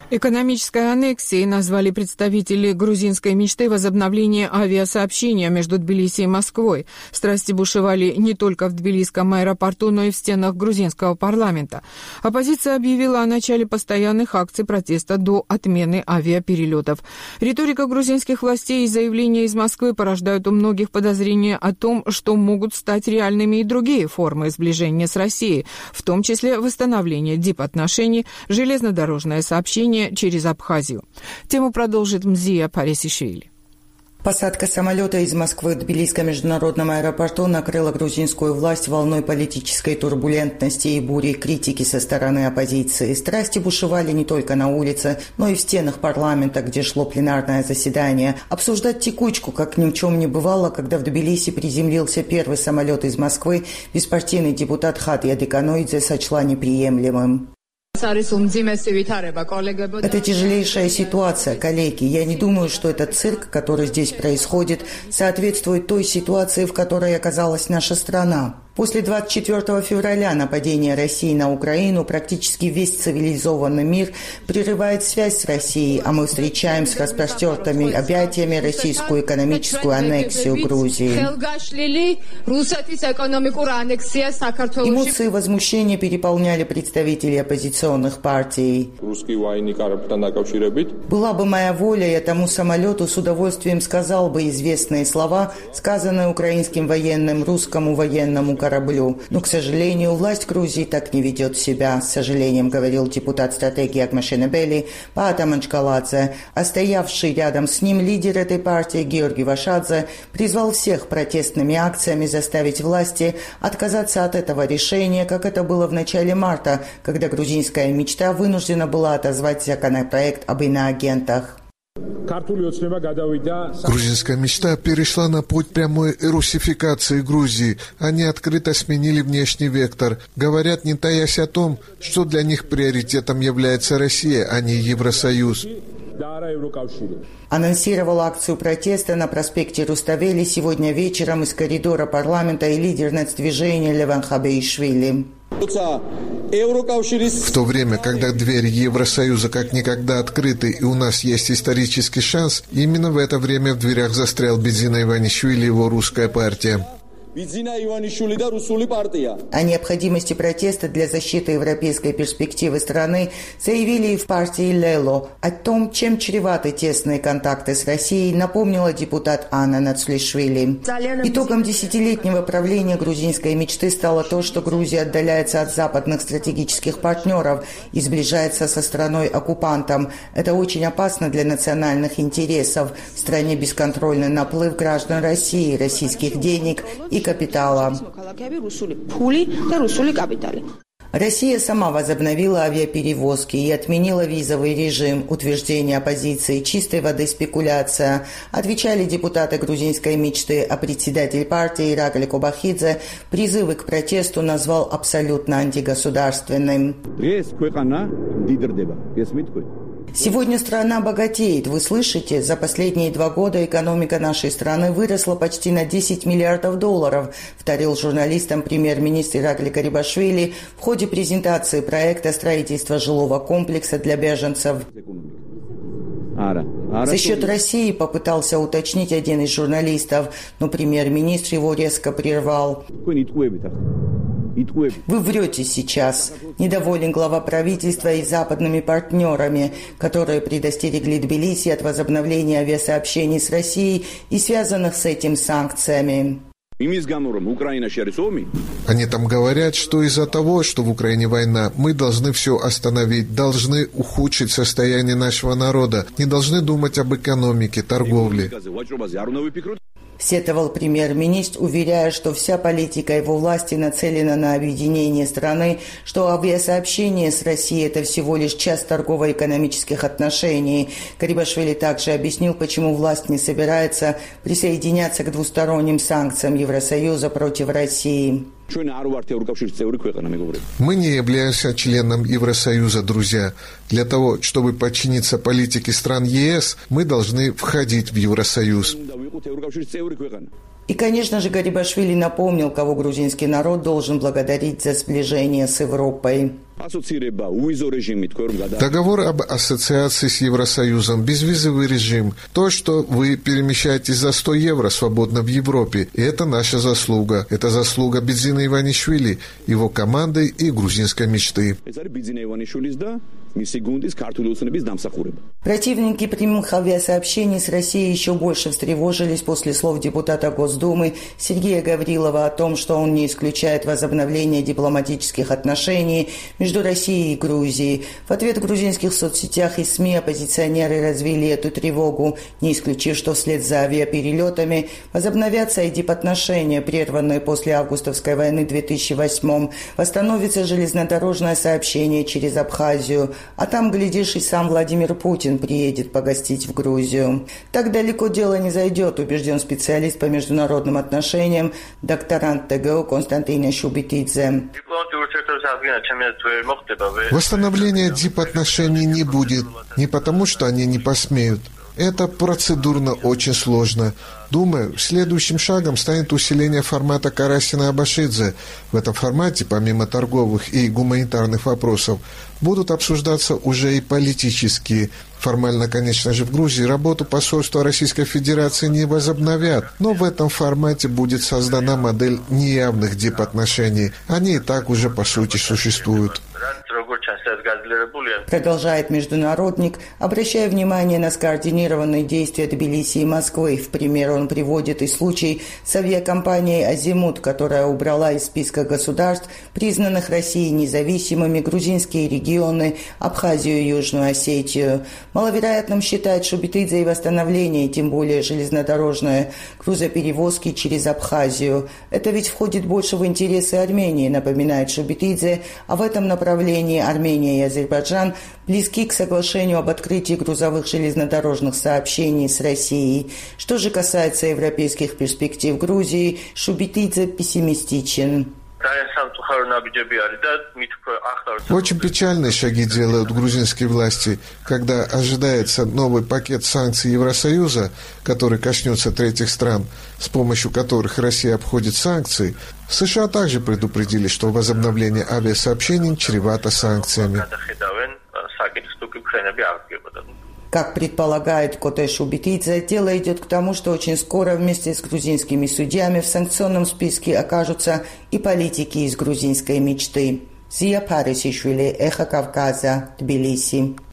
Экономической аннексией назвали представители грузинской мечты возобновление авиасообщения между Тбилиси и Москвой. Страсти бушевали не только в тбилисском аэропорту, но и в стенах грузинского парламента. Оппозиция объявила о начале постоянных акций протеста до отмены авиаперелетов. Риторика грузинских властей и заявления из Москвы порождают у многих подозрения о том, что могут стать реальными и другие формы сближения с Россией, в том числе восстановление дипотношений, железнодорожное сообщение через Абхазию. Тему продолжит Мзия Парисишвили. Посадка самолета из Москвы в Тбилисском международном аэропорту накрыла грузинскую власть волной политической турбулентности и бури критики со стороны оппозиции. Страсти бушевали не только на улице, но и в стенах парламента, где шло пленарное заседание. Обсуждать текучку, как ни в чем не бывало, когда в Тбилиси приземлился первый самолет из Москвы, беспартийный депутат Хатия Деканоидзе сочла неприемлемым. Это тяжелейшая ситуация, коллеги. Я не думаю, что этот цирк, который здесь происходит, соответствует той ситуации, в которой оказалась наша страна. После 24 февраля нападения России на Украину практически весь цивилизованный мир прерывает связь с Россией, а мы встречаем с распростертыми объятиями российскую экономическую аннексию Грузии. Эмоции возмущения переполняли представителей оппозиционных партий. Была бы моя воля, я тому самолету с удовольствием сказал бы известные слова, сказанные украинским военным русскому военному кораблю. Но, к сожалению, власть Грузии так не ведет себя, с сожалением говорил депутат стратегии Акмашенебели Паата Манчкаладзе. А стоявший рядом с ним лидер этой партии Георгий Вашадзе призвал всех протестными акциями заставить власти отказаться от этого решения, как это было в начале марта, когда грузинская мечта вынуждена была отозвать законопроект об иноагентах. Грузинская мечта перешла на путь прямой русификации Грузии. Они открыто сменили внешний вектор. Говорят, не таясь о том, что для них приоритетом является Россия, а не Евросоюз. Анонсировал акцию протеста на проспекте Руставели сегодня вечером из коридора парламента и лидер нацдвижения Леван Хабеишвили. В то время, когда двери Евросоюза как никогда открыты и у нас есть исторический шанс, именно в это время в дверях застрял Бедзина Иванишвили и его русская партия. О необходимости протеста для защиты европейской перспективы страны заявили и в партии Лело. О том, чем чреваты тесные контакты с Россией, напомнила депутат Анна Нацлишвили. Итогом десятилетнего правления грузинской мечты стало то, что Грузия отдаляется от западных стратегических партнеров и сближается со страной-оккупантом. Это очень опасно для национальных интересов. В стране бесконтрольный наплыв граждан России, российских денег и капитала. Россия сама возобновила авиаперевозки и отменила визовый режим. Утверждение оппозиции чистой воды спекуляция. Отвечали депутаты грузинской мечты, а председатель партии Иракли Кобахидзе призывы к протесту назвал абсолютно антигосударственным. Сегодня страна богатеет. Вы слышите, за последние 2 года экономика нашей страны выросла почти на 10 миллиардов долларов, вторил журналистам премьер-министр Иракли Гарибашвили в ходе презентации проекта строительства жилого комплекса для беженцев. За счет России попытался уточнить один из журналистов, но премьер-министр его резко прервал. Вы врете сейчас. Недоволен глава правительства и западными партнерами, которые предостерегли Тбилиси от возобновления авиасообщений с Россией и связанных с этим санкциями. Они там говорят, что из-за того, что в Украине война, мы должны все остановить, должны ухудшить состояние нашего народа, не должны думать об экономике, торговле. Сетовал премьер-министр, уверяя, что вся политика его власти нацелена на объединение страны, что авиасообщение с Россией – это всего лишь часть торгово-экономических отношений. Гарибашвили также объяснил, почему власть не собирается присоединяться к двусторонним санкциям Евросоюза против России. Мы не являемся членом Евросоюза, друзья. Для того, чтобы подчиниться политике стран ЕС, мы должны входить в Евросоюз. И, конечно же, Гарибашвили напомнил, кого грузинский народ должен благодарить за сближение с Европой. Договор об ассоциации с Евросоюзом, безвизовый режим, то, что вы перемещаетесь за 100 евро свободно в Европе, и это наша заслуга. Это заслуга Бидзина Иванишвили, его команды и грузинской мечты. Противники прямых авиасообщений с Россией еще больше встревожились после слов депутата Госдумы Сергея Гаврилова о том, что он не исключает возобновление дипломатических отношений между Россией и Грузией. В ответ в грузинских соцсетях и СМИ оппозиционеры развили эту тревогу, не исключив, что вслед за авиаперелетами возобновятся и дипотношения, прерванные после августовской войны 2008-м. Восстановится железнодорожное сообщение через Абхазию. А там, глядишь, и сам Владимир Путин приедет погостить в Грузию. Так далеко дело не зайдет, убежден специалист по международным отношениям, докторант ТГУ Константин Шубитидзе. Восстановления дипотношений не будет, не потому, что они не посмеют. Это процедурно очень сложно. Думаю, следующим шагом станет усиление формата Карасина-Абашидзе. В этом формате, помимо торговых и гуманитарных вопросов, будут обсуждаться уже и политические. Формально, конечно же, в Грузии работу посольства Российской Федерации не возобновят, но в этом формате будет создана модель неявных дипотношений. Они и так уже, по сути, существуют. Продолжает международник, обращая внимание на скоординированные действия Тбилиси и Москвы. В пример он приводит и случай с авиакомпанией «Азимут», которая убрала из списка государств, признанных Россией независимыми, грузинские регионы, Абхазию и Южную Осетию. Маловероятным считает Шубитидзе и восстановление, тем более железнодорожные грузоперевозки через Абхазию. Это ведь входит больше в интересы Армении, напоминает Шубитидзе, а в этом направлении Армения и Азербайджан близки к соглашению об открытии грузовых железнодорожных сообщений с Россией. Что же касается европейских перспектив Грузии, Шубитидзе пессимистичен. Очень печальные шаги делают грузинские власти, когда ожидается новый пакет санкций Евросоюза, который коснется третьих стран, с помощью которых Россия обходит санкции. США также предупредили, что возобновление авиасообщений чревато санкциями. Как предполагает Коте Шубитидзе, дело идет к тому, что очень скоро вместе с грузинскими судьями в санкционном списке окажутся и политики из грузинской мечты. Зия Парисишвили, Эхо Кавказа, Тбилиси.